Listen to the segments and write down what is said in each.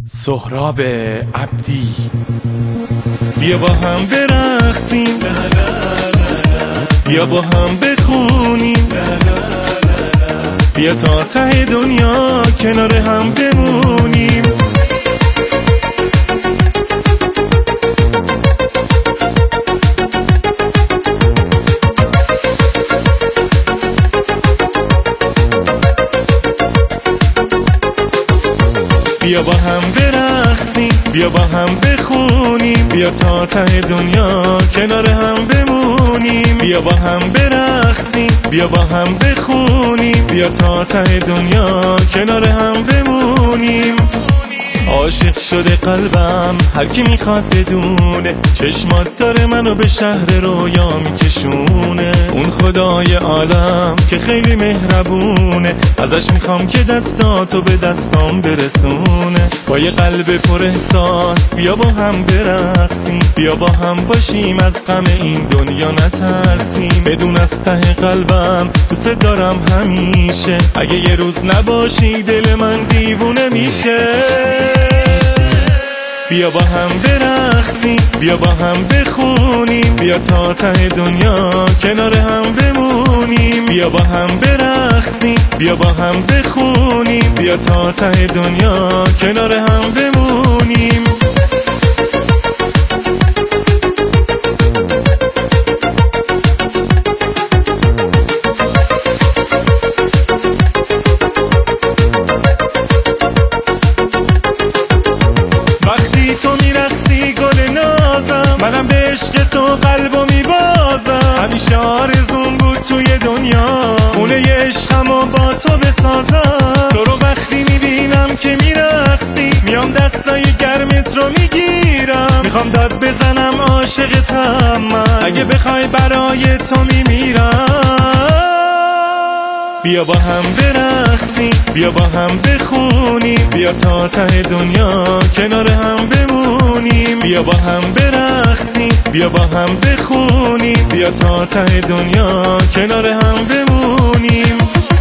سهراب عبدی. بیا با هم برقصیم، بیا با هم بخونیم، بیا تا ته دنیا کنار هم بمونیم. بیا با هم برقصیم، بیا با هم بخونیم، بیا تا ته دنیا کنار هم بمونیم. بیا با هم برقصیم، بیا با هم بخونیم، بیا تا ته دنیا کنار هم بمونیم. عاشق شده قلبم، هر کی میخواد بدونه چشمات داره منو به شهر رویا میکشونه. اون خدای عالم که خیلی مهربونه، ازش میخوام که دستاتو به دستام برسونه. با یه قلب پر احساس بیا با هم برقصیم، بیا با هم باشیم، از غم این دنیا نترسیم. بدون از ته قلبم دوست دارم همیشه، اگه یه روز نباشی دل من دیوونه میشه. بیا با هم برقصیم، بیا با هم بخونیم، بیا تا ته دنیا کنار هم بمونیم. بیا با هم برقصیم، بیا با هم بخونیم، بیا تا ته دنیا کنار هم بمونیم. تو میرقصی گل نازم، منم به عشق تو قلبو میبازم. همیشه آرزون بود توی دنیا خونه ی عشقمو با تو بسازم. تو رو وقتی میبینم که میرقصی، میام دستای گرمت رو میگیرم. میخوام داد بزنم عاشقتم من، اگه بخوای برای تو میمیرم. بیا با هم برقصیم، بیا با هم بخونیم، بیا تا ته دنیا کنار هم بمونیم. بیا با هم برقصیم، بیا با هم بخونیم، بیا تا ته دنیا کنار هم بمونیم.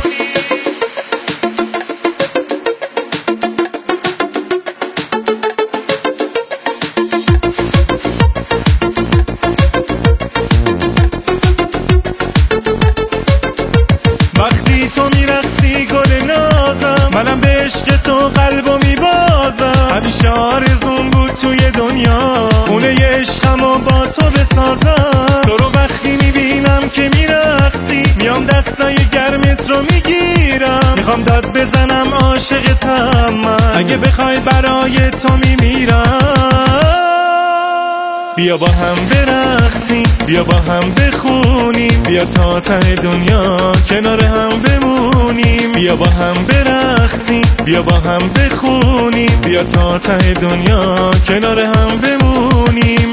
وقتی تو میرقصی گل نازم، منم به عشق تو قلبو میبازم. همیشه آرزون بود توی دنیا خونه ی عشقمو با تو بسازم. تو رو وقتی میبینم که میرقصی، میام دستای گرمت رو میگیرم. میخوام داد بزنم عاشقتم من، اگه بخوای برای تو میمیرم. بیا با هم برقصیم، بیا با هم بخونیم، بیا تا ته دنیا کنار هم بمونیم. بیا با هم برقصیم، بیا با هم بخونیم، بیا تا ته دنیا کنار هم بمونیم.